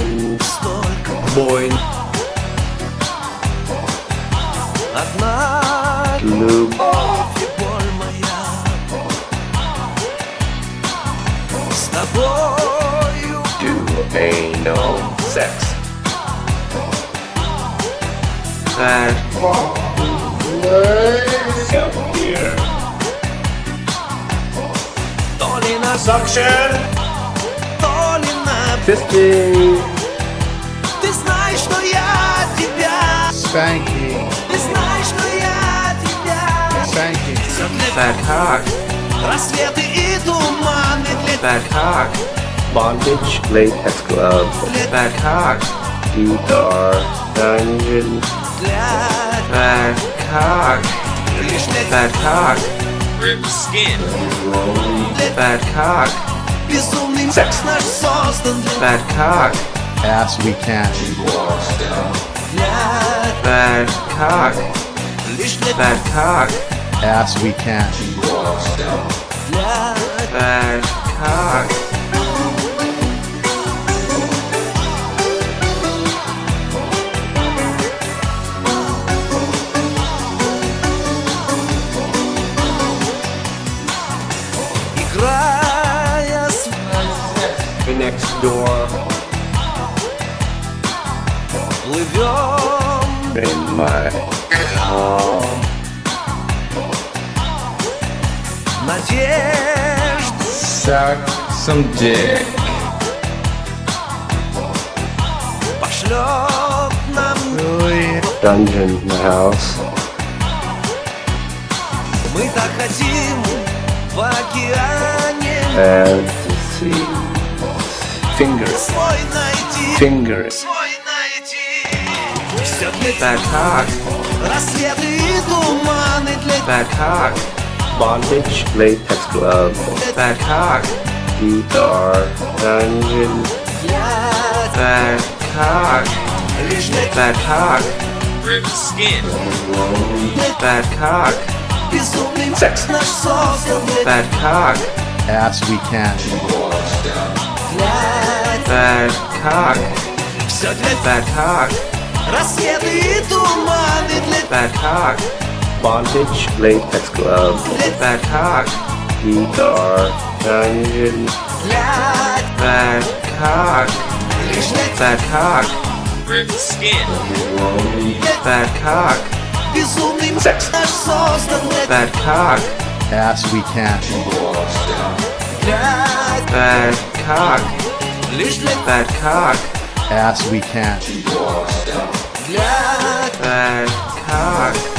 boy, lube, боль моя с тобою. do anal sex. That here. То ли на suction, то ли на... Fisting. Ты знаешь, что я тебя. Spanking, Ты знаешь, что я тебя. spanking, Всё для Fat cock. рассветы и туманы для Fat cock. Bondage latex glove. Fat cock. Guitar dungeon. Fat cock. лишь для Fat cock. Rip skin. Fat cock. Безумный Sex. секс наш создан для Fat cock. ass we can, Fat cock. лишь для Fat cock. ass we can, Fat cock. играя с Next door плывем. in my home. Надежда Suck some dick. пошлет нам. Dungeon in the house. Мы так хотим в океане Fantasy. Fingers. свой найти, Fingers. свой найти. Все для Fat cock. рассветы и туманы для Fat cock. Bondage latex glove. Fat cock. Guitar dungeon. Fat cock. лишь для Fat cock. Rip skin. Fat cock. Безумный Sex. наш создан для Fat cock. ass we can, Fat cock. все для Fat cock. рассветы и туманы для Fat cock. Bondage latex glove. Fat cock. Guitar dungeon. Fat cock. лишь для Fat cock. Rip skin. Fat cock. Безумный Sex. наш создан для Fat cock. ass we can, Fat cock. лишь для Fat cock. ass we can, Fat cock.